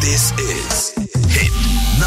This is Hit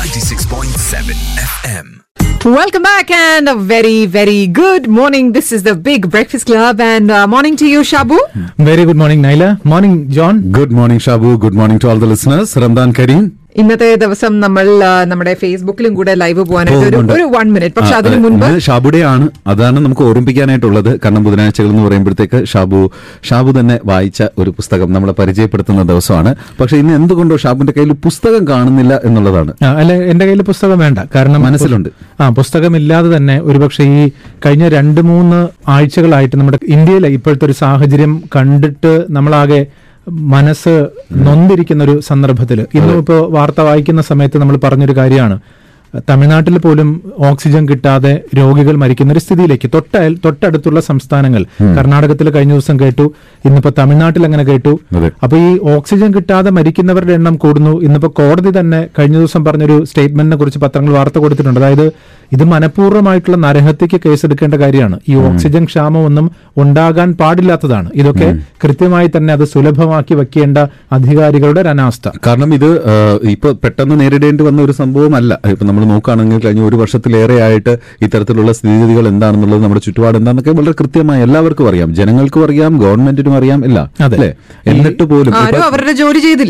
96.7 FM. Welcome back and a very, very good morning. This is the Big Breakfast Club and morning to you, Shabu. Very good morning, Naila. Morning, John. Good morning, Shabu. Good morning to all the listeners. Ramadan Kareem. ഇന്നത്തെ ദിവസം നമ്മൾ നമ്മുടെ ഫേസ്ബുക്കിലും കൂടെ live പോകാനായിട്ട് ഒരു 1 minute, പക്ഷെ അതിന് മുൻപ് ഷാബുടെ ആണ്, അതാണ് നമുക്ക് ഓർമ്മിപ്പിക്കാനായിട്ടുള്ളത്. കാരണം ബുധനാഴ്ചകൾ എന്ന് പറയുമ്പോഴത്തേക്ക് ഷാബു തന്നെ വായിച്ച ഒരു പുസ്തകം നമ്മളെ പരിചയപ്പെടുത്തുന്ന ദിവസമാണ്. പക്ഷെ ഇന്ന് എന്തുകൊണ്ടോ ഷാബുന്റെ കയ്യിൽ പുസ്തകം കാണുന്നില്ല എന്നുള്ളതാണ്. അല്ല, എന്റെ കയ്യിൽ പുസ്തകം വേണ്ട, കാരണം മനസ്സിലുണ്ട്. പുസ്തകമില്ലാതെ തന്നെ ഒരുപക്ഷെ ഈ കഴിഞ്ഞ 2-3 ആഴ്ചകളായിട്ട് നമ്മുടെ ഇന്ത്യയിലെ ഇപ്പോഴത്തെ ഒരു സാഹചര്യം കണ്ടിട്ട് നമ്മളാകെ മനസ്സ് നൊന്തിരിക്കുന്ന ഒരു സന്ദർഭത്തിൽ ഇന്നും ഇപ്പോൾ വാർത്ത വായിക്കുന്ന സമയത്ത് നമ്മൾ പറഞ്ഞൊരു കാര്യമാണ്, തമിഴ്നാട്ടിൽ പോലും ഓക്സിജൻ കിട്ടാതെ രോഗികൾ മരിക്കുന്ന ഒരു സ്ഥിതിയിലേക്ക് തൊട്ടടുത്തുള്ള സംസ്ഥാനങ്ങൾ, കർണാടകത്തിൽ കഴിഞ്ഞ ദിവസം കേട്ടു, ഇന്നിപ്പോ തമിഴ്നാട്ടിൽ അങ്ങനെ കേട്ടു. അപ്പൊ ഈ ഓക്സിജൻ കിട്ടാതെ മരിക്കുന്നവരുടെ എണ്ണം കൂടുന്നു. ഇന്നിപ്പോ കോടതി തന്നെ കഴിഞ്ഞ ദിവസം പറഞ്ഞൊരു സ്റ്റേറ്റ്മെന്റിനെ കുറിച്ച് പത്രങ്ങൾ വാർത്ത കൊടുത്തിട്ടുണ്ട്. അതായത് ഇത് മനഃപൂർവ്വമായിട്ടുള്ള നരഹത്യക്ക് കേസെടുക്കേണ്ട കാര്യമാണ്. ഈ ഓക്സിജൻ ക്ഷാമമൊന്നും ഉണ്ടാകാൻ പാടില്ലാത്തതാണ്. ഇതൊക്കെ കൃത്യമായി തന്നെ അത് സുലഭമാക്കി വെക്കേണ്ട അധികാരികളുടെ ഒരു അനാസ്ഥ. കാരണം ഇത് ഇപ്പൊ പെട്ടെന്ന് നേരിടേണ്ടി വന്ന ഒരു സംഭവമല്ല. ഇപ്പൊ നമ്മൾ നോക്കുകയാണെങ്കിൽ കഴിഞ്ഞ 1 വർഷത്തിലേറെ ആയിട്ട് ഇത്തരത്തിലുള്ള സ്ഥിതിഗതികൾ എന്താണെന്നുള്ളത്, നമ്മുടെ ചുറ്റുപാട് എന്താണെന്നൊക്കെ വളരെ കൃത്യമായി എല്ലാവർക്കും അറിയാം, ജനങ്ങൾക്കും അറിയാം, ഗവൺമെന്റിനും അറിയാം, ഇല്ല അല്ലേ? എന്നിട്ട് പോലും അവരുടെ ജോലി ചെയ്തില്ല.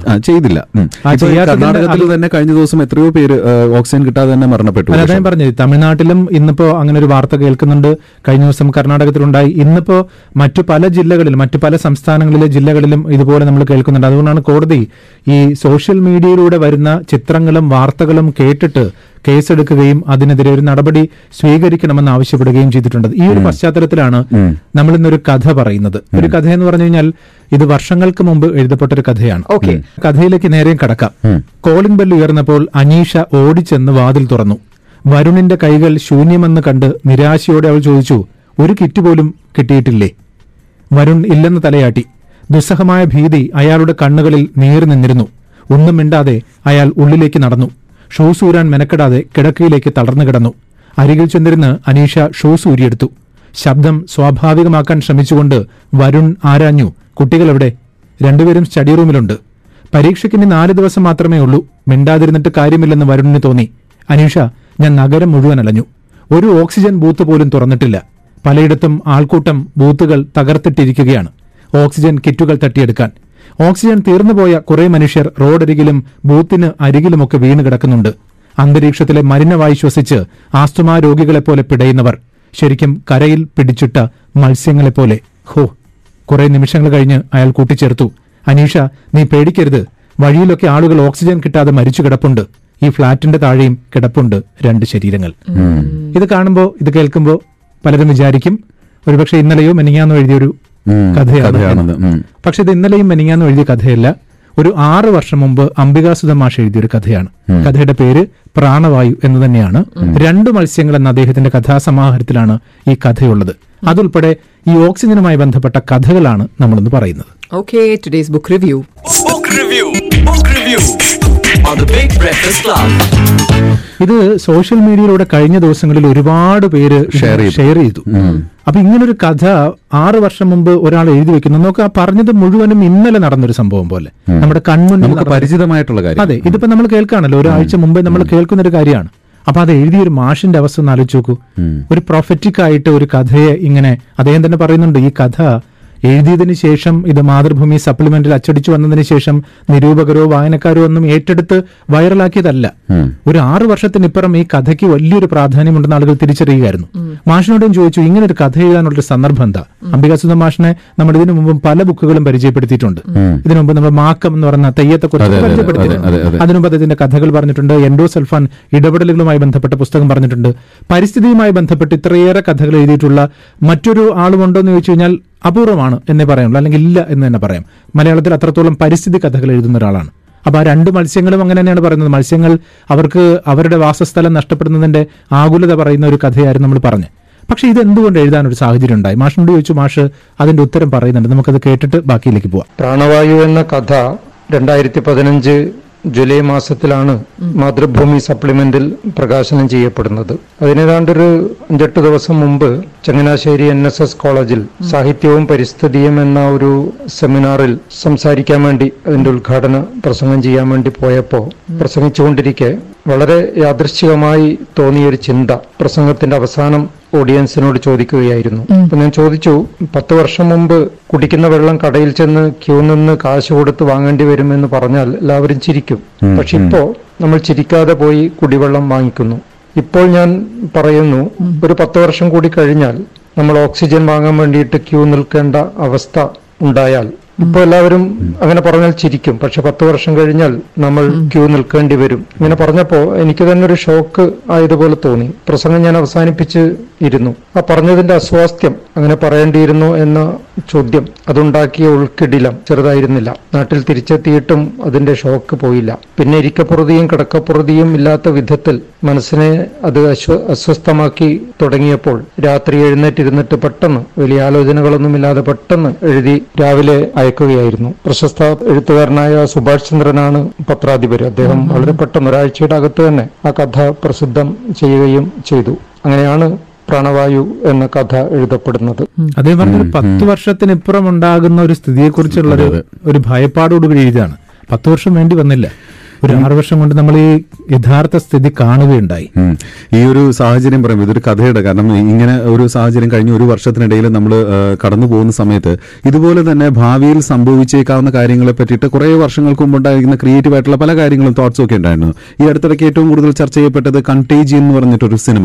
കർണാടകത്തിൽ തന്നെ കഴിഞ്ഞ ദിവസം എത്രയോ പേര് ഓക്സിജൻ കിട്ടാതെ തന്നെ മരണപ്പെട്ടു. അതാണ് പറഞ്ഞത്. തമിഴ്നാട്ടിലും ഇന്നിപ്പോ അങ്ങനെ ഒരു വാർത്ത കേൾക്കുന്നുണ്ട്. കഴിഞ്ഞ ദിവസം കർണാടകത്തിലുണ്ടായി. ഇന്നിപ്പോ മറ്റു പല ജില്ലകളിലും, മറ്റു പല സംസ്ഥാനങ്ങളിലെ ജില്ലകളിലും ഇതുപോലെ നമ്മൾ കേൾക്കുന്നുണ്ട്. അതുകൊണ്ടാണ് കോടതി ഈ സോഷ്യൽ മീഡിയയിലൂടെ വരുന്ന ചിത്രങ്ങളും വാർത്തകളും കേട്ടിട്ട് കേസെടുക്കുകയും അതിനെതിരെ ഒരു നടപടി സ്വീകരിക്കണമെന്ന് ആവശ്യപ്പെടുകയും ചെയ്തിട്ടുണ്ട്. ഈ ഒരു പശ്ചാത്തലത്തിലാണ് നമ്മൾ ഇന്നൊരു കഥ പറയുന്നത്. ഒരു കഥ എന്ന് പറഞ്ഞു കഴിഞ്ഞാൽ ഇത് വർഷങ്ങൾക്ക് മുമ്പ് എഴുതപ്പെട്ട ഒരു കഥയാണ്. കഥയിലേക്ക് നേരെയും കടക്കാം. കോളിംഗ് ബെൽ ഉയർന്നപ്പോൾ അനീഷ ഓടിച്ചെന്ന് വാതിൽ തുറന്നു. വരുണിന്റെ കൈകൾ ശൂന്യമെന്ന് കണ്ട് നിരാശയോടെ അവൾ ചോദിച്ചു, ഒരു കിറ്റ് പോലും കിട്ടിയിട്ടില്ലേ? വരുൺ ഇല്ലെന്ന് തലയാട്ടി. ദുസ്സഹമായ ഭീതി അയാളുടെ കണ്ണുകളിൽ നീറി നിന്നിരുന്നു. ഒന്നും മിണ്ടാതെ അയാൾ ഉള്ളിലേക്ക് നടന്നു. ഷൂസ് ഊരാൻ മെനക്കെടാതെ കിടക്കയിലേക്ക് തളർന്നു കിടന്നു. അരികിൽ ചെന്നിരുന്ന് അനീഷ ഷൂസ് ഊരിയെടുത്തു. ശബ്ദം സ്വാഭാവികമാക്കാൻ ശ്രമിച്ചുകൊണ്ട് വരുൺ ആരാഞ്ഞു, കുട്ടികളെവിടെ? 2 പേരും സ്റ്റഡി റൂമിലുണ്ട്. പരീക്ഷയ്ക്കിനി 4 ദിവസം മാത്രമേ ഉള്ളൂ. മിണ്ടാതിരുന്നിട്ട് കാര്യമില്ലെന്ന് വരുണിന് തോന്നി. അനീഷ, ഞാൻ നഗരം മുഴുവൻ അലഞ്ഞു. ഒരു ഓക്സിജൻ ബൂത്ത് പോലും തുറന്നിട്ടില്ല. പലയിടത്തും ആൾക്കൂട്ടം ബൂത്തുകൾ തകർത്തിട്ടിരിക്കുകയാണ് ഓക്സിജൻ കിറ്റുകൾ തട്ടിയെടുക്കാൻ. ഓക്സിജൻ തീർന്നുപോയ കുറെ മനുഷ്യർ റോഡരികിലും ബൂത്തിന് അരികിലുമൊക്കെ വീണ് കിടക്കുന്നുണ്ട്. അന്തരീക്ഷത്തിലെ മലിനവായു ശ്വസിച്ച് ആസ്തുമാ രോഗികളെപ്പോലെ പിടയുന്നവർ, ശരിക്കും കരയിൽ പിടിച്ചിട്ട മത്സ്യങ്ങളെപ്പോലെ. ഹോ! കുറെ നിമിഷങ്ങൾ കഴിഞ്ഞ് അയാൾ കൂട്ടിച്ചേർത്തു, അനീഷ, നീ പേടിക്കരുത്. വഴിയിലൊക്കെ ആളുകൾ ഓക്സിജൻ കിട്ടാതെ മരിച്ചു കിടപ്പുണ്ട്. ഈ ഫ്ളാറ്റിന്റെ താഴെയും കിടപ്പുണ്ട് 2 ശരീരങ്ങൾ. ഇത് കാണുമ്പോൾ, ഇത് കേൾക്കുമ്പോൾ പലരും വിചാരിക്കും ഒരുപക്ഷെ ഇന്നലെയോ മെനിങ്ങാന്നോ എഴുതിയൊരു കഥയാണ്. പക്ഷെ ഇത് ഇന്നലെയും മെനിങ്ങാന്നോ എഴുതിയ കഥയല്ല. ഒരു 6 വർഷം മുമ്പ് അംബികാസുധ മാഷ് എഴുതിയൊരു കഥയാണ്. കഥയുടെ പേര് പ്രാണവായു എന്ന് തന്നെയാണ്. 2 മത്സ്യങ്ങൾ എന്ന അദ്ദേഹത്തിന്റെ കഥാസമാഹാരത്തിലാണ് ഈ കഥയുള്ളത്. അതുൾപ്പെടെ ഈ ഓക്സിജനുമായി ബന്ധപ്പെട്ട കഥകളാണ് നമ്മളിന്ന് പറയുന്നത്. Okay, today's book review. Book review on the Big Breakfast Club. ഇത് സോഷ്യൽ മീഡിയയിലൂടെ കഴിഞ്ഞ ദിവസങ്ങളിൽ ഒരുപാട് പേര് ഷെയർ ചെയ്തു. അപ്പൊ ഇങ്ങനൊരു കഥ 6 വർഷം മുമ്പ് ഒരാൾ എഴുതി വെക്കുന്നു. നമുക്ക് ആ പറഞ്ഞത് മുഴുവനും ഇന്നലെ നടന്നൊരു സംഭവം പോലെ നമ്മുടെ കൺമുന്നിൽ പരിചിതമായിട്ടുള്ള കാര്യം. അതെ, ഇതിപ്പോ നമ്മൾ കേൾക്കാണല്ലോ, ഒരാഴ്ച മുമ്പേ നമ്മൾ കേൾക്കുന്നൊരു കാര്യമാണ്. അപ്പൊ അത് എഴുതിയൊരു മാഷിന്റെ അവസ്ഥ ഒന്ന് ആലോചിച്ച് നോക്കൂ. ഒരു പ്രൊഫറ്റിക് ആയിട്ട് ഒരു കഥയെ ഇങ്ങനെ അദ്ദേഹം തന്നെ പറയുന്നുണ്ട്, ഈ കഥ എഴുതിയതിനു ശേഷം ഇത് മാതൃഭൂമി സപ്ലിമെന്റിൽ അച്ചടിച്ചു വന്നതിന് ശേഷം നിരൂപകരോ വായനക്കാരോ ഒന്നും ഏറ്റെടുത്ത് വൈറലാക്കിയതല്ല. ഒരു 6 വർഷത്തിനിപ്പുറം ഈ കഥയ്ക്ക് വലിയൊരു പ്രാധാന്യമുണ്ടെന്ന് ആളുകൾ തിരിച്ചറിയുകയായിരുന്നു. മാഷിനോടും ചോദിച്ചു, ഇങ്ങനെ ഒരു കഥ എഴുതാനുള്ളൊരു സന്ദർഭം എന്താ? അംബികാസുധ മാഷിനെ നമ്മൾ ഇതിനു മുമ്പും പല ബുക്കുകളും പരിചയപ്പെടുത്തിയിട്ടുണ്ട്. ഇതിനു മുമ്പ് നമ്മൾ മാക്കം എന്ന് പറയുന്ന തെയ്യത്തെക്കുറിച്ച് പരിചയപ്പെടുത്തിയിട്ടുണ്ട്. അതിനുമുമ്പ് അദ്ദേഹത്തിന്റെ കഥകൾ പറഞ്ഞിട്ടുണ്ട്. എൻഡോസൾഫാൻ ഇടപെടലുകളുമായി ബന്ധപ്പെട്ട പുസ്തകം പറഞ്ഞിട്ടുണ്ട്. പരിസ്ഥിതിയുമായി ബന്ധപ്പെട്ട് ഇത്രയേറെ കഥകൾ എഴുതിയിട്ടുള്ള മറ്റൊരു ആളുമുണ്ടോ എന്ന് ചോദിച്ചു കഴിഞ്ഞാൽ അപൂർവമാണ് എന്നേ പറയാനുള്ളൂ, അല്ലെങ്കിൽ ഇല്ല എന്ന് തന്നെ പറയാം. മലയാളത്തിൽ അത്രത്തോളം പരിസ്ഥിതി കഥകൾ എഴുതുന്ന ഒരാളാണ്. അപ്പൊ ആ 2 മത്സ്യങ്ങളും അങ്ങനെ തന്നെയാണ് പറയുന്നത്. മത്സ്യങ്ങൾ അവർക്ക് അവരുടെ വാസസ്ഥലം നഷ്ടപ്പെടുന്നതിന്റെ ആകുലത പറയുന്ന ഒരു കഥയായിരുന്നു നമ്മൾ പറഞ്ഞത്. പക്ഷെ ഇത് എന്തുകൊണ്ട് എഴുതാനൊരു സാഹചര്യം ഉണ്ടായി? മാഷിനോട് ചോദിച്ചു, മാഷ് അതിന്റെ ഉത്തരം പറയുന്നുണ്ട്. നമുക്കത് കേട്ടിട്ട് ബാക്കിയിലേക്ക് പോവാം. പ്രാണവായു എന്ന കഥ 2015 ജൂലൈ മാസത്തിലാണ് മാതൃഭൂമി സപ്ലിമെന്റിൽ പ്രകാശനം ചെയ്യപ്പെടുന്നത്. അതിനേതാണ്ടൊരു 5-8 ദിവസം മുമ്പ് ചങ്ങനാശ്ശേരി NSS കോളേജിൽ സാഹിത്യവും പരിസ്ഥിതിയും എന്ന ഒരു സെമിനാറിൽ സംസാരിക്കാൻ വേണ്ടി, അതിന്റെ ഉദ്ഘാടന പ്രസംഗം ചെയ്യാൻ വേണ്ടി പോയപ്പോൾ പ്രസംഗിച്ചുകൊണ്ടിരിക്കെ വളരെ യാദൃശ്ചികമായി തോന്നിയൊരു ചിന്ത പ്രസംഗത്തിന്റെ അവസാനം ഓഡിയൻസിനോട് ചോദിക്കുകയായിരുന്നു. അപ്പൊ ഞാൻ ചോദിച്ചു, 10 വർഷം മുമ്പ് കുടിക്കുന്ന വെള്ളം കടയിൽ ചെന്ന് ക്യൂ നിന്ന് കാശ് കൊടുത്ത് വാങ്ങേണ്ടി വരുമെന്ന് പറഞ്ഞാൽ എല്ലാവരും ചിരിക്കും. പക്ഷെ ഇപ്പോ നമ്മൾ ചിരിക്കാതെ പോയി കുടിവെള്ളം വാങ്ങിക്കുന്നു. ഇപ്പോൾ ഞാൻ പറയുന്നു, ഒരു 10 വർഷം കൂടി കഴിഞ്ഞാൽ നമ്മൾ ഓക്സിജൻ വാങ്ങാൻ വേണ്ടിയിട്ട് ക്യൂ നിൽക്കേണ്ട അവസ്ഥ ഉണ്ടായാൽ, ഇപ്പോൾ എല്ലാവരും അങ്ങനെ പറഞ്ഞാൽ ചിരിക്കും, പക്ഷെ 10 വർഷം കഴിഞ്ഞാൽ നമ്മൾ ക്യൂ നിൽക്കേണ്ടി വരും. ഇങ്ങനെ പറഞ്ഞപ്പോ എനിക്ക് തന്നെ ഒരു ഷോക്ക് ആയതുപോലെ തോന്നി. പ്രസംഗം ഞാൻ അവസാനിപ്പിച്ച് ഇരുന്നു. ആ പറഞ്ഞതിന്റെ അസ്വാസ്ഥ്യം, അങ്ങനെ പറയേണ്ടിയിരുന്നു എന്ന ചോദ്യം, അതുണ്ടാക്കിയ ഉൾക്കിടിലം ചെറുതായിരുന്നില്ല. നാട്ടിൽ തിരിച്ചെത്തിയിട്ടും അതിന്റെ ഷോക്ക് പോയില്ല. പിന്നെ ഇരിക്കപ്പുറതിയും കിടക്കപ്പുറതിയും ഇല്ലാത്ത വിധത്തിൽ മനസ്സിനെ അത് അസ്വസ്ഥമാക്കി തുടങ്ങിയപ്പോൾ രാത്രി എഴുന്നേറ്റിരുന്നിട്ട് പെട്ടെന്ന്, വലിയ ആലോചനകളൊന്നുമില്ലാതെ പെട്ടെന്ന് എഴുതി രാവിലെ അയക്കുകയായിരുന്നു. പ്രശസ്ത എഴുത്തുകാരനായ സുഭാഷ് ചന്ദ്രനാണ് പത്രാധിപർ. അദ്ദേഹം വളരെ പെട്ടെന്ന് ഒരാഴ്ചയുടെ അകത്ത് തന്നെ ആ കഥ പ്രസിദ്ധം ചെയ്യുകയും ചെയ്തു. അങ്ങനെയാണ് പ്രാണവായു എന്ന കഥ എഴുതപ്പെടുന്നത്. അതേ പറഞ്ഞൊരു 10 വർഷത്തിനിപ്പുറം ഉണ്ടാകുന്ന ഒരു സ്ഥിതിയെക്കുറിച്ചുള്ള ഒരു ഭയപ്പാടോടുകൂടി എഴുതിയാണ്. 10 വർഷം വേണ്ടി വന്നില്ല, ഒരു 6 വർഷം കൊണ്ട് നമ്മൾ ഈ യഥാർത്ഥ സ്ഥിതി കാണുകയുണ്ടായി. ഈ ഒരു സാഹചര്യം പറയുമ്പോൾ ഇതൊരു കഥയുടെ, കാരണം ഇങ്ങനെ ഒരു സാഹചര്യം കഴിഞ്ഞ ഒരു വർഷത്തിനിടയിൽ നമ്മൾ കടന്നു പോകുന്ന സമയത്ത് ഇതുപോലെ തന്നെ ഭാവിയിൽ സംഭവിച്ചേക്കാവുന്ന കാര്യങ്ങളെ പറ്റിയിട്ട് കുറെ വർഷങ്ങൾക്ക് മുമ്പ് ഉണ്ടായിരുന്ന ക്രിയേറ്റീവ് ആയിട്ടുള്ള പല കാര്യങ്ങളും തോട്ട്സും ഒക്കെ ഉണ്ടായിരുന്നു. ഈ അടുത്തിടയ്ക്ക് ഏറ്റവും കൂടുതൽ ചർച്ച ചെയ്യപ്പെട്ടത് കണ്ടേജിയൻ എന്ന് പറഞ്ഞിട്ടൊരു സിനിമ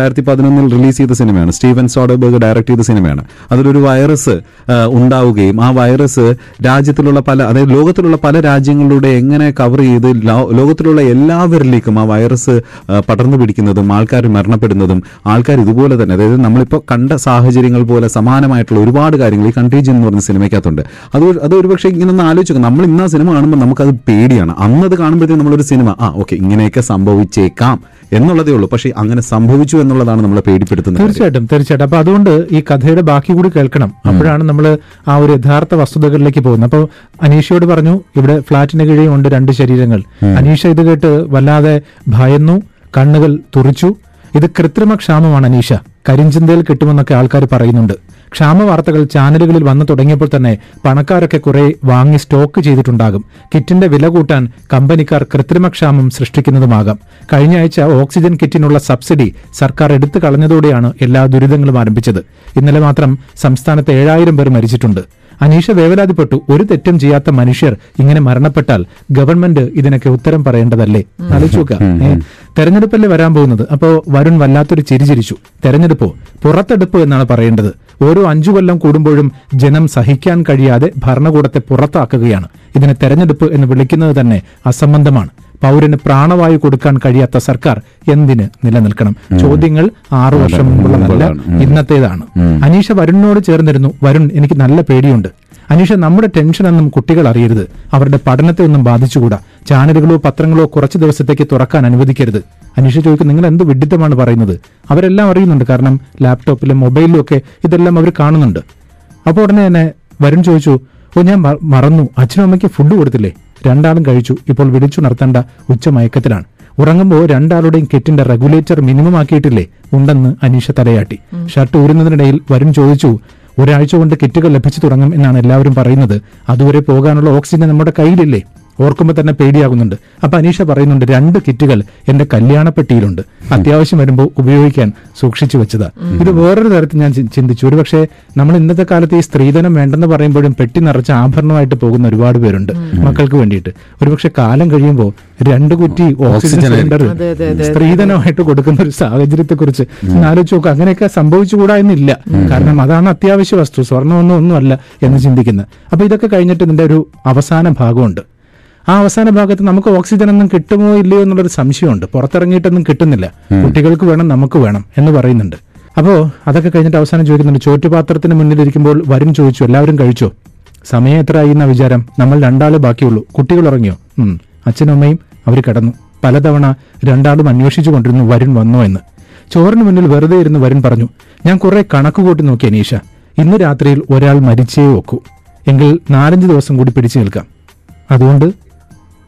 2011 റിലീസ് ചെയ്ത സിനിമയാണ്. സ്റ്റീവൻ സോഡർബർഗ് ഡയറക്ട് ചെയ്ത സിനിമയാണ്. അതിലൊരു വൈറസ് ഉണ്ടാവുകയും ആ വൈറസ് രാജ്യത്തിലുള്ള അതായത് ലോകത്തിലുള്ള പല രാജ്യങ്ങളിലൂടെ എങ്ങനെ കവർ ചെയ്ത് ലോകത്തിലുള്ള എല്ലാവരിലേക്കും ആ വൈറസ് പടർന്നു പിടിക്കുന്നതും ആൾക്കാർ മരണപ്പെടുന്നതും, ആൾക്കാർ ഇതുപോലെ തന്നെ, അതായത് നമ്മളിപ്പോൾ കണ്ട സാഹചര്യങ്ങൾ പോലെ സമാനമായിട്ടുള്ള ഒരുപാട് കാര്യങ്ങൾ ഈ കണ്ടേജിയൻ എന്ന് പറഞ്ഞ സിനിമയ്ക്കകത്തുണ്ട്. അത് ഒരുപക്ഷെ ഇങ്ങനെ ഒന്ന് ആലോചിക്കും, നമ്മൾ ഇന്ന് ആ സിനിമ കാണുമ്പോൾ നമുക്കത് പേടിയാണ്. അന്നത് കാണുമ്പോഴത്തേക്കും നമ്മളൊരു സിനിമ ഓക്കെ ഇങ്ങനെയൊക്കെ സംഭവിച്ചേക്കാം എന്നുള്ളതേ ഉള്ളൂ. പക്ഷെ അങ്ങനെ സംഭവിച്ചു എന്നുള്ളതാണ് നമ്മളെ പേടിപ്പെടുത്തുന്നത്. തീർച്ചയായിട്ടും. അപ്പൊ അതുകൊണ്ട് ഈ കഥയുടെ ബാക്കി കൂടി കേൾക്കണം. അപ്പോഴാണ് നമ്മൾ ആ ഒരു യഥാർത്ഥ വസ്തുതകളിലേക്ക് പോകുന്നത്. അപ്പോൾ അനീഷയോട് പറഞ്ഞു, ഇവിടെ ഫ്ളാറ്റിന് കീഴിൽ ഉണ്ട് 2 ശരീരങ്ങൾ. അനീഷ ഇത് കേട്ട് വല്ലാതെ ഭയന്നു, കണ്ണുകൾ തുറിച്ചു. ഇത് കൃത്രിമ ക്ഷാമമാണ് അനീഷ, കരിഞ്ചന്തയിൽ കിട്ടുമെന്നൊക്കെ ആൾക്കാർ പറയുന്നുണ്ട്. ക്ഷാമ വാർത്തകൾ ചാനലുകളിൽ വന്നു തുടങ്ങിയപ്പോൾ തന്നെ പണക്കാരൊക്കെ കുറെ വാങ്ങി സ്റ്റോക്ക് ചെയ്തിട്ടുണ്ടാകും. കിറ്റിന്റെ വില കൂട്ടാൻ കമ്പനിക്കാർ കൃത്രിമക്ഷാമം സൃഷ്ടിക്കുന്നതുമാകാം. കഴിഞ്ഞ ആഴ്ച ഓക്സിജൻ കിറ്റിനുള്ള സബ്സിഡി സർക്കാർ എടുത്തു കളഞ്ഞതോടെയാണ് എല്ലാ ദുരിതങ്ങളും ആരംഭിച്ചത്. ഇന്നലെ മാത്രം സംസ്ഥാനത്ത് 7000 പേർ മരിച്ചിട്ടുണ്ട്. അനീഷ വേവലാതിപ്പെട്ടു. ഒരു തെറ്റും ചെയ്യാത്ത മനുഷ്യർ ഇങ്ങനെ മരണപ്പെട്ടാൽ ഗവൺമെന്റ് ഇതിനൊക്കെ ഉത്തരം പറയേണ്ടതല്ലേ? ആലോചിക്കുക. തെരഞ്ഞെടുപ്പല്ലേ വരാൻ പോകുന്നത്. അപ്പോ വരുൺ വല്ലാത്തൊരു ചിരിച്ചിരിച്ചു. തെരഞ്ഞെടുപ്പോ? പുറത്തെടുപ്പ് എന്നാണ് പറയേണ്ടത്. ഓരോ 5 കൊല്ലം കൂടുമ്പോഴും ജനം സഹിക്കാൻ കഴിയാതെ ഭരണകൂടത്തെ പുറത്താക്കുകയാണ്. ഇതിനെ തെരഞ്ഞെടുപ്പ് എന്ന് വിളിക്കുന്നത് തന്നെ അസംബന്ധമാണ്. പൗരന് പ്രാണവായു കൊടുക്കാൻ കഴിയാത്ത സർക്കാർ എന്തിന് നിലനിൽക്കണം? ചോദ്യങ്ങൾ 6 വർഷം മുമ്പുള്ളതല്ല, ഇന്നത്തേതാണ്. അനീഷ വരുണിനോട് ചേർന്നിരുന്നു. വരുൺ, എനിക്ക് നല്ല പേടിയുണ്ട്. അനീഷ, നമ്മുടെ ടെൻഷനൊന്നും കുട്ടികൾ അറിയരുത്. അവരുടെ പഠനത്തെ ഒന്നും ബാധിച്ചുകൂടാ. ചാനലുകളോ പത്രങ്ങളോ കുറച്ച് ദിവസത്തേക്ക് തുറക്കാൻ അനുവദിക്കരുത്. അനീഷ ചോദിക്കും, നിങ്ങൾ എന്ത് വിഡിത്തമാണ് പറയുന്നത്? അവരെല്ലാം അറിയുന്നുണ്ട്, കാരണം ലാപ്ടോപ്പിലും മൊബൈലിലും ഒക്കെ ഇതെല്ലാം അവർ കാണുന്നുണ്ട്. അപ്പോൾ ഉടനെ തന്നെ വരുൺ ചോദിച്ചു, ഞാൻ മറന്നു, അച്ഛനും അമ്മയ്ക്ക് ഫുഡ് കൊടുത്തില്ലേ? 2 ആളും കഴിച്ചു. ഇപ്പോൾ വിളിച്ചുണർത്തേണ്ട ഉച്ചമയക്കത്തിലാണ്. ഉറങ്ങുമ്പോൾ 2 ആളുടെയും കിറ്റിന്റെ റെഗുലേറ്റർ മിനിമം ആക്കിയിട്ടില്ലേ? ഉണ്ടെന്ന് അനീഷ തലയാട്ടി. ഷർട്ട് ഊരുന്നതിനിടയിൽ വരുൺ ചോദിച്ചു, ഒരാഴ്ച കൊണ്ട് കിറ്റുകൾ ലഭിച്ചു തുടങ്ങും എന്നാണ് എല്ലാവരും പറയുന്നത്. അതുവരെ പോകാനുള്ള ഓക്സിജൻ നമ്മുടെ കയ്യിലില്ലേ? ഓർക്കുമ്പോൾ തന്നെ പേടിയാകുന്നുണ്ട്. അപ്പൊ അനീഷ പറയുന്നുണ്ട്, 2 കിറ്റുകൾ എന്റെ കല്യാണപ്പെട്ടിയിലുണ്ട്, അത്യാവശ്യം വരുമ്പോൾ ഉപയോഗിക്കാൻ സൂക്ഷിച്ചു വെച്ചതാ. ഇത് വേറൊരു തരത്തിൽ ഞാൻ ചിന്തിച്ചു. ഒരുപക്ഷെ നമ്മൾ ഇന്നത്തെ കാലത്ത് ഈ സ്ത്രീധനം വേണ്ടെന്ന് പറയുമ്പോഴും പെട്ടി നിറച്ച ആഭരണമായിട്ട് പോകുന്ന ഒരുപാട് പേരുണ്ട് മക്കൾക്ക് വേണ്ടിയിട്ട്. ഒരുപക്ഷെ കാലം കഴിയുമ്പോൾ 2 കുറ്റി ഓക്സിജൻ സിലിണ്ടർ സ്ത്രീധനമായിട്ട് കൊടുക്കുന്ന ഒരു സാഹചര്യത്തെ കുറിച്ച് ആലോചിച്ച് നോക്കുക. അങ്ങനെയൊക്കെ സംഭവിച്ചുകൂടാ എന്നില്ല. കാരണം അതാണ് അത്യാവശ്യ വസ്തു, സ്വർണ്ണമൊന്നും അല്ല എന്ന് ചിന്തിക്കുന്നത്. അപ്പൊ ഇതൊക്കെ കഴിഞ്ഞിട്ട് ഇതിന്റെ ഒരു അവസാന ഭാഗമുണ്ട്. ആ അവസാന ഭാഗത്ത് നമുക്ക് ഓക്സിജൻ ഒന്നും കിട്ടുമോ ഇല്ലയോ എന്നുള്ളൊരു സംശയമുണ്ട്. പുറത്തിറങ്ങിയിട്ടൊന്നും കിട്ടുന്നില്ല. കുട്ടികൾക്ക് വേണം, നമുക്ക് വേണം എന്ന് പറയുന്നുണ്ട്. അപ്പോൾ അതൊക്കെ കഴിഞ്ഞിട്ട് അവസാനം ചോദിക്കുന്നുണ്ട്, ചോറ്റുപാത്രത്തിന് മുന്നിലിരിക്കുമ്പോൾ വരുൺ ചോദിച്ചു, എല്ലാവരും കഴിച്ചോ? സമയം എത്രയായി എന്ന വിചാരം? നമ്മൾ 2 ആള് ബാക്കിയുള്ളൂ. കുട്ടികൾ ഉറങ്ങിയോ? അച്ഛനും അമ്മയും അവർ കിടന്നു. പലതവണ 2 ആളും അന്വേഷിച്ചു കൊണ്ടിരുന്നു വരുൺ വന്നോ എന്ന്. ചോറിന് മുന്നിൽ വെറുതെ ഇരുന്ന് വരുൺ പറഞ്ഞു, ഞാൻ കുറെ കണക്ക് കൂട്ടി നോക്കി അനീഷ. ഇന്ന് രാത്രിയിൽ ഒരാൾ മരിച്ചേ വെക്കൂ. എങ്കിൽ 4-5 ദിവസം കൂടി പിടിച്ചു നിൽക്കാം. അതുകൊണ്ട്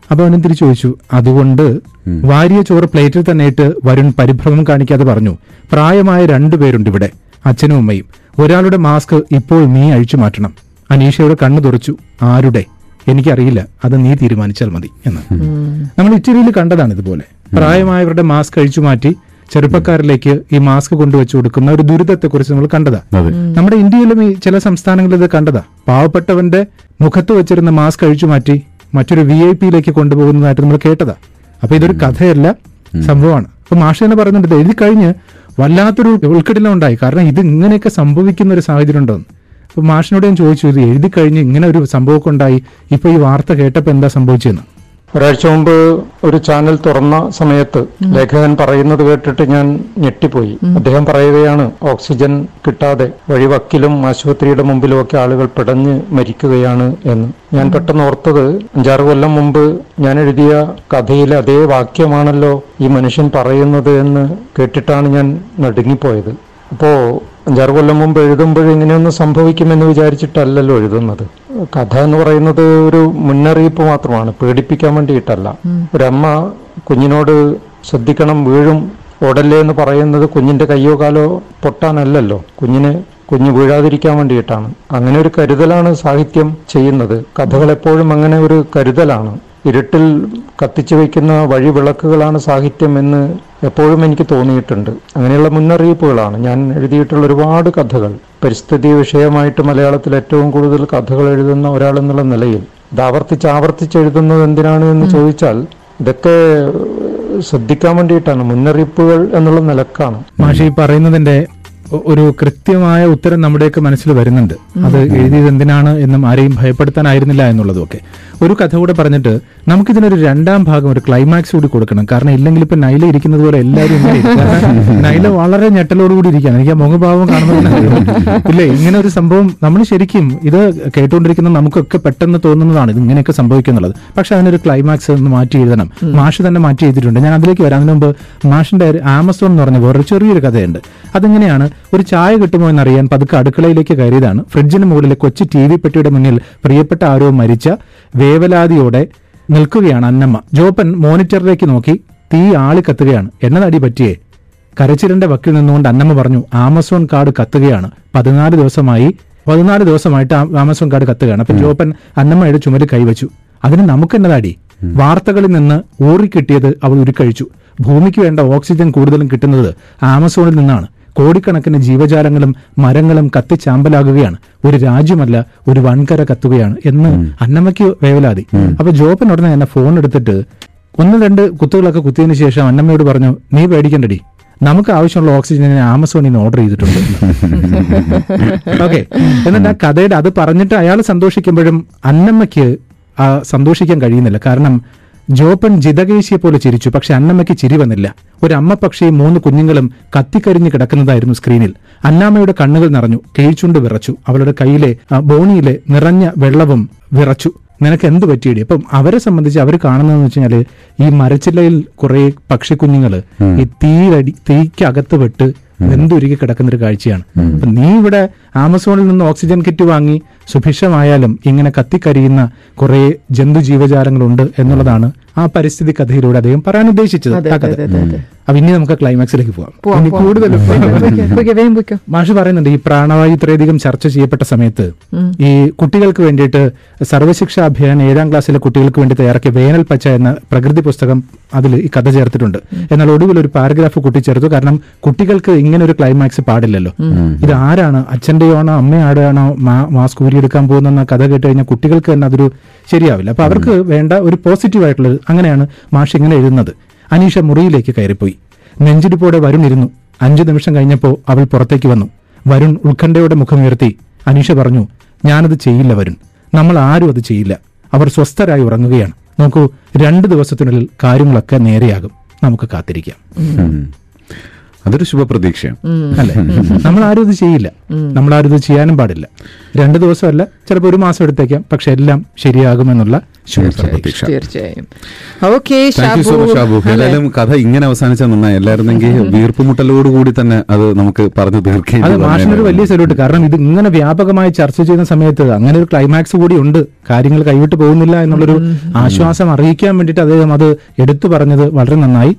അപ്പൊ അവനും തിരിച്ചു ചോദിച്ചു, അതുകൊണ്ട് വാരിയ ചോറ് പ്ലേറ്റിൽ തന്നെ ഇട്ട് വരുൺ പരിഭ്രമം കാണിക്കാതെ പറഞ്ഞു, പ്രായമായ 2 പേരുണ്ട് ഇവിടെ, അച്ഛനും അമ്മയും. ഒരാളുടെ മാസ്ക് ഇപ്പോൾ നീ അഴിച്ചു മാറ്റണം. അനീഷയുടെ കണ്ണു തുറച്ചു. ആരുടെ? എനിക്കറിയില്ല, അത് നീ തീരുമാനിച്ചാൽ മതി എന്ന്. നമ്മൾ ഇറ്റലിയിൽ കണ്ടതാണ് ഇതുപോലെ. പ്രായമായവരുടെ മാസ്ക് അഴിച്ചു മാറ്റി ചെറുപ്പക്കാരിലേക്ക് ഈ മാസ്ക് കൊണ്ടുവച്ചു കൊടുക്കുന്ന ഒരു ദുരിതത്തെക്കുറിച്ച് നമ്മൾ കണ്ടതാ. നമ്മുടെ ഇന്ത്യയിലും ഈ ചില സംസ്ഥാനങ്ങളിൽ ഇത് കണ്ടതാ. പാവപ്പെട്ടവന്റെ മുഖത്ത് വെച്ചിരുന്ന മാസ്ക് അഴിച്ചു മാറ്റി മറ്റൊരു VIP കൊണ്ടുപോകുന്നതായിട്ട് നമ്മൾ കേട്ടതാ. അപ്പൊ ഇതൊരു കഥയല്ല, സംഭവമാണ്. അപ്പൊ മാഷ് തന്നെ പറയുന്നുണ്ട്, എഴുതി കഴിഞ്ഞ് വല്ലാത്തൊരു ഉൾക്കടലം ഉണ്ടായി. കാരണം ഇത് ഇങ്ങനെയൊക്കെ സംഭവിക്കുന്ന ഒരു സാഹചര്യം ഉണ്ടോന്ന്. അപ്പൊ മാഷിനോട് ഞാൻ ചോദിച്ചു, ഇത് എഴുതി കഴിഞ്ഞ് ഇങ്ങനെ ഒരു സംഭവമൊക്കെ ഉണ്ടായി, ഇപ്പൊ ഈ വാർത്ത കേട്ടപ്പോ എന്താ സംഭവിച്ചെന്ന്. ഒരാഴ്ച മുമ്പ് ഒരു ചാനൽ തുറന്ന സമയത്ത് ലേഖകൻ പറയുന്നത് കേട്ടിട്ട് ഞാൻ ഞെട്ടിപ്പോയി. അദ്ദേഹം പറയുകയാണ്, ഓക്സിജൻ കിട്ടാതെ വഴിവക്കിലും ആശുപത്രിയുടെ മുമ്പിലും ഒക്കെ ആളുകൾ പിടഞ്ഞ് മരിക്കുകയാണ് എന്ന്. ഞാൻ പെട്ടെന്ന് ഓർത്തത് 5-6 കൊല്ലം മുമ്പ് ഞാൻ എഴുതിയ കഥയിലെ അതേ വാക്യമാണല്ലോ ഈ മനുഷ്യൻ പറയുന്നത് എന്ന് കേട്ടിട്ടാണ് ഞാൻ നടുങ്ങിപ്പോയത്. അപ്പോ 5-6 കൊല്ലം മുമ്പ് എഴുതുമ്പോൾ ഇങ്ങനെയൊന്നും സംഭവിക്കുമെന്ന് വിചാരിച്ചിട്ടല്ലല്ലോ എഴുതുന്നത്. കഥ എന്ന് പറയുന്നത് ഒരു മുന്നറിയിപ്പ് മാത്രമാണ്, പേടിപ്പിക്കാൻ വേണ്ടിയിട്ടല്ല. ഒരമ്മ കുഞ്ഞിനോട് ശ്രദ്ധിക്കണം, വീഴും, ഓടല്ലേ എന്ന് പറയുന്നത് കുഞ്ഞിന്റെ കയ്യോ കാലോ പൊട്ടാനല്ലല്ലോ, കുഞ്ഞ് വീഴാതിരിക്കാൻ വേണ്ടിയിട്ടാണ്. അങ്ങനെ ഒരു കരുതലാണ് സാഹിത്യം ചെയ്യുന്നത്. കഥകൾ എപ്പോഴും അങ്ങനെ ഒരു കരുതലാണ്. ഇരുട്ടിൽ കത്തിച്ചു വയ്ക്കുന്ന വഴിവിളക്കുകളാണ് സാഹിത്യം എന്ന് എപ്പോഴും എനിക്ക് തോന്നിയിട്ടുണ്ട്. അങ്ങനെയുള്ള മുന്നറിയിപ്പുകളാണ്. ഞാൻ എഴുതിയിട്ടുള്ള ഒരുപാട് കഥകൾ, പരിസ്ഥിതി വിഷയമായിട്ട് മലയാളത്തിൽ ഏറ്റവും കൂടുതൽ കഥകൾ എഴുതുന്ന ഒരാളെന്നുള്ള നിലയിൽ ഇത് ആവർത്തിച്ച് എഴുതുന്നത് എന്തിനാണ് എന്ന് ചോദിച്ചാൽ ഇതൊക്കെ ശ്രദ്ധിക്കാൻ വേണ്ടിയിട്ടാണ്, മുന്നറിയിപ്പുകൾ എന്നുള്ള നിലക്കാണ്. മാഷി പറയുന്നതിന്റെ ഒരു കൃത്യമായ ഉത്തരം നമ്മുടെയൊക്കെ മനസ്സിൽ വരുന്നുണ്ട്. അത് എഴുതിയത് എന്തിനാണ് എന്നും ആരെയും ഭയപ്പെടുത്താനായിരുന്നില്ല എന്നുള്ളതും ഒക്കെ. ഒരു കഥ കൂടെ പറഞ്ഞിട്ട് നമുക്കിതിനൊരു 2ാം ഭാഗം, ഒരു ക്ലൈമാക്സ് കൂടി കൊടുക്കണം. കാരണം ഇല്ലെങ്കിൽ ഇപ്പൊ നൈല ഇരിക്കുന്നത് പോലെ എല്ലാവരും ഇങ്ങനെ ഇരിക്കും. നൈല വളരെ ഞെട്ടലോടുകൂടി ഇരിക്കുകയാണ്. എനിക്ക് ആ മുഖഭാവം കാണുന്നത് ഇല്ലേ, ഇങ്ങനെ ഒരു സംഭവം നമ്മൾ ശരിക്കും ഇത് കേട്ടുകൊണ്ടിരിക്കുന്ന നമുക്കൊക്കെ പെട്ടെന്ന് തോന്നുന്നതാണ് ഇത് ഇങ്ങനെയൊക്കെ സംഭവിക്കുന്നുള്ളത്. പക്ഷെ അതിനൊരു ക്ലൈമാക്സ് ഒന്ന് മാറ്റി എഴുതണം. മാഷ് തന്നെ മാറ്റി എഴുതിയിട്ടുണ്ട്. ഞാൻ അതിലേക്ക് വരാം. അതിന് മുമ്പ് മാഷിന്റെ ആമസോൺ എന്ന് പറഞ്ഞ വേറൊരു ചെറിയൊരു കഥയുണ്ട്. അതെങ്ങനെയാണ്, ഒരു ചായ കിട്ടുമോ എന്നറിയാൻ പതുക്കെ അടുക്കളയിലേക്ക് കയറിയതാണ്. ഫ്രിഡ്ജിന് മുകളിലെ കൊച്ചു TV പെട്ടിയുടെ മുന്നിൽ പ്രിയപ്പെട്ട ആരോ മരിച്ച വേവലാതിയോടെ നിൽക്കുകയാണ് അന്നമ്മ. ജോപ്പൻ മോണിറ്ററിലേക്ക് നോക്കി, തീ ആളി കത്തുകയാണ്. എന്നതടി പറ്റിയേ? കരച്ചിലിന്റെ വക്കിൽ നിന്നുകൊണ്ട് അന്നമ്മ പറഞ്ഞു, ആമസോൺ കാർഡ് കത്തുകയാണ്. 14 ദിവസമായിട്ട് ആമസോൺ കാർഡ് കത്തുകയാണ്. അപ്പൊ ജോപ്പൻ അന്നമ്മയുടെ ചുമല് കൈവച്ചു. അതിന് നമുക്കെന്നതാടി? വാർത്തകളിൽ നിന്ന് ഊറിക്കിട്ടിയത് അവൾ ഉരുക്കഴിച്ചു. ഭൂമിക്ക് വേണ്ട ഓക്സിജൻ കൂടുതലും കിട്ടുന്നത് ആമസോണിൽ നിന്നാണ്. കോടിക്കണക്കിന് ജീവജാലങ്ങളും മരങ്ങളും കത്തിച്ചാമ്പലാകുകയാണ്. ഒരു രാജ്യമല്ല, ഒരു വൻകര കത്തുകയാണ് എന്ന് അന്നമ്മയ്ക്ക് വേവലാതി. അപ്പൊ ജോപ്പൻ ഉടനെ തന്നെ ഫോൺ എടുത്തിട്ട് 1-2 കുത്തുകളൊക്കെ കുത്തിയതിനു ശേഷം അന്നമ്മയോട് പറഞ്ഞു, നീ പേടിക്കണ്ടടി, നമുക്ക് ആവശ്യമുള്ള ഓക്സിജൻ ആമസോണിൽ നിന്ന് ഓർഡർ ചെയ്തിട്ടുണ്ട്. ഓക്കെ, എന്നിട്ട് ആ കഥയുടെ അത് പറഞ്ഞിട്ട് അയാൾ സന്തോഷിക്കുമ്പോഴും അന്നമ്മയ്ക്ക് സന്തോഷിക്കാൻ കഴിയുന്നില്ല. കാരണം ജോപ്പൻ ജിതകേശിയെ പോലെ ചിരിച്ചു. പക്ഷെ അന്നമ്മയ്ക്ക് ചിരി വന്നില്ല. ഒരു അമ്മ പക്ഷിയും 3 കുഞ്ഞുങ്ങളും കത്തിക്കരിഞ്ഞ് കിടക്കുന്നതായിരുന്നു സ്ക്രീനിൽ. അന്നാമ്മയുടെ കണ്ണുകൾ നിറഞ്ഞു, കീഴ്ചുണ്ട് വിറച്ചു. അവളുടെ കയ്യിലെ ബോണിയിലെ നിറഞ്ഞ വെള്ളവും വിറച്ചു. നിനക്ക് എന്ത് പറ്റിയടി? അപ്പം അവരെ സംബന്ധിച്ച് അവർ കാണുന്നതെന്ന് വെച്ചാല് ഈ മരച്ചില്ലയിൽ കുറെ പക്ഷിക്കുഞ്ഞുങ്ങള് ഈ തീക്കകത്ത് വിട്ട് വെന്തുരുകി കിടക്കുന്ന ഒരു കാഴ്ചയാണ്. അപ്പൊ നീ ഇവിടെ ആമസോണിൽ നിന്ന് ഓക്സിജൻ കിറ്റ് വാങ്ങി സുഭിക്ഷമായാലും ഇങ്ങനെ കത്തിക്കരിയുന്ന കുറെ ജന്തുജീവജാലങ്ങളുണ്ട് എന്നുള്ളതാണ് ആ പരിസ്ഥിതി കഥയിലൂടെ അദ്ദേഹം പറയാൻ ഉദ്ദേശിച്ചത്. ആ കഥ. അപ്പൊ ഇനി നമുക്ക് ക്ലൈമാക്സിലേക്ക് പോവാം. കൂടുതൽ മാഷ് പറയുന്നുണ്ട്, ഈ പ്രാണവായു ഇത്രയധികം ചർച്ച ചെയ്യപ്പെട്ട സമയത്ത് ഈ കുട്ടികൾക്ക് വേണ്ടിയിട്ട് സർവശിക്ഷ അഭിയാൻ 7ാം ക്ലാസ്സിലെ കുട്ടികൾക്ക് വേണ്ടി തയ്യാറാക്കിയ വേനൽ പച്ച എന്ന പ്രകൃതി പുസ്തകം അതിൽ ഈ കഥ ചേർത്തിട്ടുണ്ട്. എന്നാൽ ഒടുവിൽ ഒരു പാരഗ്രാഫ് കൂട്ടിച്ചേർത്തു. കാരണം കുട്ടികൾക്ക് ഇങ്ങനെ ഒരു ക്ലൈമാക്സ് പാടില്ലല്ലോ. ഇത് ആരാണ്, അച്ഛന്റെയോ ആണോ അമ്മയാടെയാണോ മാസ്ക് ഊരിയെടുക്കാൻ പോകുന്ന കഥ കേട്ട് കഴിഞ്ഞാൽ കുട്ടികൾക്ക് തന്നെ അതൊരു ശരിയാവില്ല. അപ്പൊ അവർക്ക് വേണ്ട ഒരു പോസിറ്റീവ് ആയിട്ടുള്ളത്. അങ്ങനെയാണ് മാഷ് ഇങ്ങനെ എഴുതുന്നത്. അനീഷ മുറിയിലേക്ക് കയറിപ്പോയി. നെഞ്ചിടിപ്പോടെ വരുൺ ഇരുന്നു. 5 നിമിഷം കഴിഞ്ഞപ്പോൾ അവൾ പുറത്തേക്ക് വന്നു. വരുൺ ഉത്കണ്ഠയോടെ മുഖമുയർത്തി. അനീഷ പറഞ്ഞു, ഞാനത് ചെയ്യില്ല വരുൺ, നമ്മൾ ആരും അത് ചെയ്യില്ല. അവർ സ്വസ്ഥരായി ഉറങ്ങുകയാണ്. നോക്കൂ, 2 ദിവസത്തിനുള്ളിൽ കാര്യങ്ങളൊക്കെ നേരെയാകും. നമുക്ക് കാത്തിരിക്കാം. അതൊരു ശുഭപ്രതീക്ഷയാണ്. അല്ലെ? നമ്മളാരും ഇത് ചെയ്യില്ല, നമ്മളാരും ഇത് ചെയ്യാനും പാടില്ല. 2 ദിവസമല്ല, ചിലപ്പോൾ 1 മാസം എടുത്തേക്കാം, പക്ഷെ എല്ലാം ശരിയാകുമെന്നുള്ള തീർച്ചയായും. ഓക്കെ ഷാബു, ഏതായാലും കഥ ഇങ്ങനെ അവസാനിച്ചാൽ നന്നായി. എല്ലായിരുന്നെങ്കിൽ വീർപ്പുമുട്ടലോടുകൂടി തന്നെ അത് നമുക്ക് പറഞ്ഞു തീർക്കുകയും. അത് മാഷിനൊരു വലിയ സല്യൂട്ട്. കാരണം ഇത് ഇങ്ങനെ വ്യാപകമായി ചർച്ച ചെയ്യുന്ന സമയത്ത് അങ്ങനെ ഒരു ക്ലൈമാക്സ് കൂടി ഉണ്ട്, കാര്യങ്ങൾ കൈവിട്ട് പോകുന്നില്ല എന്നുള്ളൊരു ആശ്വാസം അറിയിക്കാൻ വേണ്ടിയിട്ട് അദ്ദേഹം അത് എടുത്തു പറഞ്ഞത് വളരെ നന്നായി.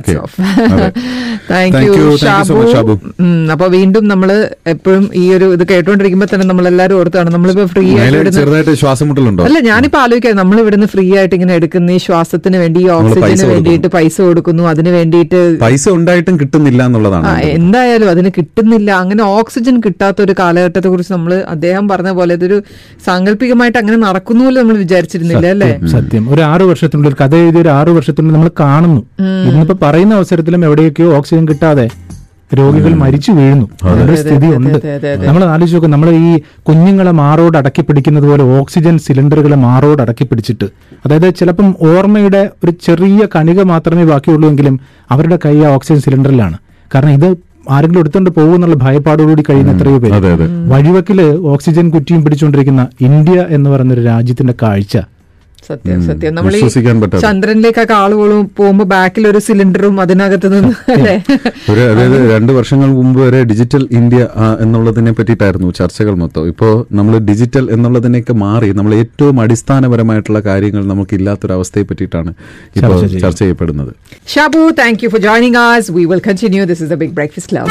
ഷാബു. അപ്പൊ വീണ്ടും നമ്മള് എപ്പോഴും ഈ ഒരു ഇത് കേട്ടോണ്ടിരിക്കുമ്പോ തന്നെ നമ്മളെല്ലാരും ഓർത്താണ് നമ്മളിപ്പോ ഫ്രീ ആയിട്ട് ശ്വാസമുട്ടലുണ്ടോ? അല്ല, ഞാനിപ്പോ ആലോചിക്കാം, നമ്മൾ ഇവിടുന്ന് ഫ്രീ ആയിട്ട് ഇങ്ങനെ എടുക്കുന്ന ഈ ശ്വാസത്തിന് വേണ്ടി, ഈ ഓക്സിജന് വേണ്ടിയിട്ട് പൈസ കൊടുക്കുന്നു, അതിന് വേണ്ടിയിട്ട് പൈസ ഉണ്ടായിട്ടും കിട്ടുന്നില്ല എന്നുള്ളതാണ്. എന്തായാലും അതിന് കിട്ടുന്നില്ല. അങ്ങനെ ഓക്സിജൻ കിട്ടാത്ത ഒരു കാലഘട്ടത്തെ കുറിച്ച് നമ്മൾ അദ്ദേഹം പറഞ്ഞ പോലെ ഇതൊരു സാങ്കല്പികമായിട്ട് അങ്ങനെ നടക്കുന്നു പോലും നമ്മൾ വിചാരിച്ചിരുന്നില്ല, അല്ലേ? സത്യം. ഒരു 6 വർഷത്തിനുള്ളിൽ കഥ എഴുതിയ ഒരു 6 വർഷത്തിനുള്ളിൽ നമ്മൾ കാണുന്നു. ഇന്നിപ്പോ പറയുന്ന അവസരത്തിലും എവിടെയൊക്കെയോ ഓക്സിജൻ കിട്ടാതെ രോഗികൾ മരിച്ചു വീഴുന്നു. അതിന്റെ സ്ഥിതി ഉണ്ട്. നമ്മൾ ആലോചിച്ച് നോക്കും, നമ്മൾ ഈ കുഞ്ഞുങ്ങളെ മാറോട് അടക്കി പിടിക്കുന്നത് പോലെ ഓക്സിജൻ സിലിണ്ടറുകളെ മാറോട് അടക്കി പിടിച്ചിട്ട്, അതായത് ചിലപ്പം ഓർമ്മയുടെ ഒരു ചെറിയ കണിക മാത്രമേ ബാക്കിയുള്ളൂ എങ്കിലും അവരുടെ കൈ ആ ഓക്സിജൻ സിലിണ്ടറിലാണ്. കാരണം ഇത് ആരെങ്കിലും എടുത്തുകൊണ്ട് പോകുന്നുള്ള ഭയപ്പാടോടുകൂടി കഴിയുന്ന എത്രയോ പേര്. വഴിവെക്കില് ഓക്സിജൻ കുറ്റിയും പിടിച്ചുകൊണ്ടിരിക്കുന്ന ഇന്ത്യ എന്ന് പറയുന്നൊരു രാജ്യത്തിന്റെ കാഴ്ച സത്യം. നമ്മൾ ഈ ചന്ദ്രനിലേക്കൊക്കെ ആളുകളും പോകുമ്പോ ബാക്കിൽ ഒരു സിലിണ്ടറും അതിനകത്ത് നിന്ന് അതായത് 2 വർഷങ്ങൾ മുമ്പ് വരെ ഡിജിറ്റൽ ഇന്ത്യ എന്നുള്ളതിനെ പറ്റിയിട്ടായിരുന്നു ചർച്ചകൾ മൊത്തം. ഇപ്പോ നമ്മൾ ഡിജിറ്റൽ എന്നുള്ളതിനൊക്കെ മാറി നമ്മൾ ഏറ്റവും അടിസ്ഥാനപരമായിട്ടുള്ള കാര്യങ്ങൾ നമുക്ക് ഇല്ലാത്തൊരവസ്ഥയെ പറ്റിയിട്ടാണ് ഇപ്പോൾ ചർച്ച ചെയ്യപ്പെടുന്നത്. Shabu, thank you for joining us. We will continue. This is the Big Breakfast Club.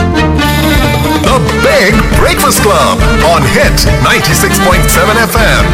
The Big Breakfast Club on Hit 96.7 FM.